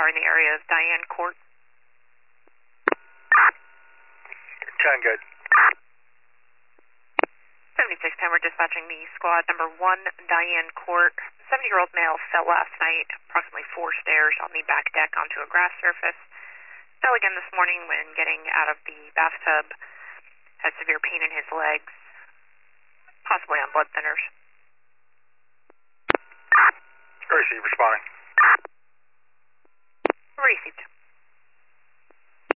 car in the area of Diane Court. 10 good. 7610, we're dispatching the squad number 1, Diane Court. 70-year-old male fell last night, approximately 4 stairs on the back deck onto a grass surface. Fell again this morning when getting out of the bathtub. Had severe pain in his legs, possibly on blood thinners. Gracie, responding.